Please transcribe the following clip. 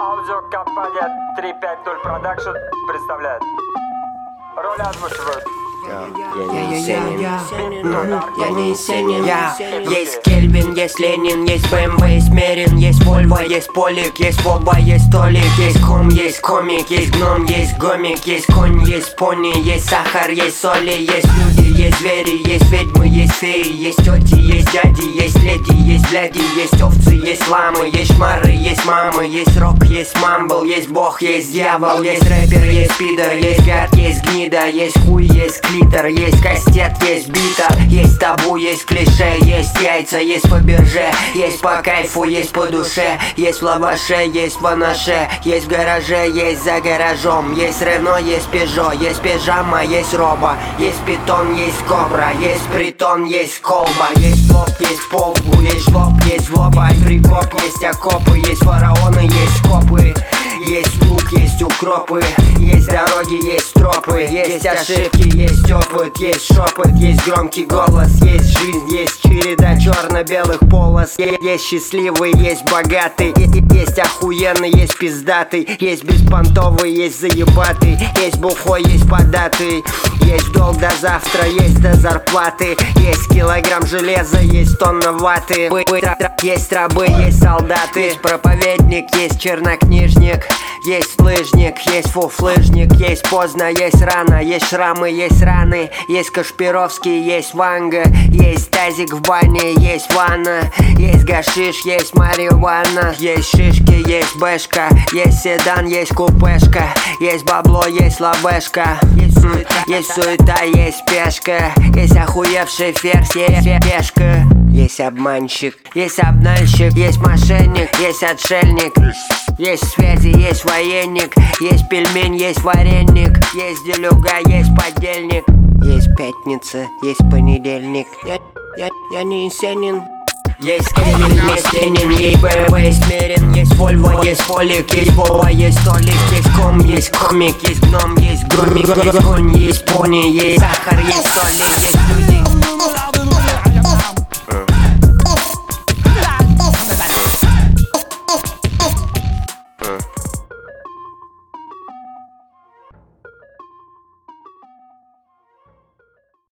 Аудиокомпания 350 Production представляет. Роли озвучивают. Я не Есенин. Есть Кельвин, есть Ленин, есть БМВ, есть Мерин, есть Вольво, есть Полик, есть Воба, есть Толик, есть Ком, есть комик, есть гном, есть гомик, есть конь, есть пони, есть сахар, есть соли, есть люди, есть звери, есть ведьмы, есть феи, есть тети, есть дяди, есть леди, есть бляди, есть овцы, есть ламы, есть шмары, есть мамы, есть рок, есть мамбл, есть бог, есть дьявол, есть рэпер, есть пидор, есть гад, есть гнида, есть хуй, есть клитор, есть кастет, есть бита, есть табу, есть клише, есть яйца, есть Фаберже, есть по кайфу, есть по душе, есть в лаваше, есть в анаше, есть в гараже, есть за гаражом, есть Рено, есть Пежо, есть пижама, есть роба, есть питон, есть кобра, есть притон, есть колба, есть лоб, есть полбу, есть жлоб, есть злоба, прикоп, есть окопы, есть фараоны, есть копы. Есть лук, есть укропы, есть дороги, есть тропы, есть ошибки, есть опыт, есть шепот, есть громкий голос, есть жизнь, есть череда черно-белых полос, есть счастливый, есть богатый, есть охуенный, есть пиздатый, есть беспонтовый, есть заебатый, есть бухой, есть податый, есть долг до завтра, есть до зарплаты, есть килограмм железа, есть тонна ваты, есть рабы, есть солдаты, есть проповедник, есть чернокнижник. Есть лыжник, есть фуфлыжник, есть поздно, есть рано, есть шрамы, есть раны, есть Кашпировский, есть Ванга, есть тазик в бане, есть ванна, есть гашиш, есть марихуана, есть шишки, есть бэшка, есть седан, есть купешка, есть бабло, есть лавешка, есть суета, есть пешка, есть охуевший ферзь, есть пешка. Есть обманщик, есть обнальщик, есть мошенник, есть отшельник. Есть связи, есть военник, есть пельмень, есть вареник, есть делюга, есть подельник. Есть пятница, есть понедельник. Я не Есенин. Есть Кельвин, есть Ленин, есть БМВ, есть Мерин, есть Вольво, есть Полик, есть Воба, есть Толик, есть Ком, есть комик, есть гном, есть громик, есть конь, есть пони, есть сахар, есть соли, есть люди.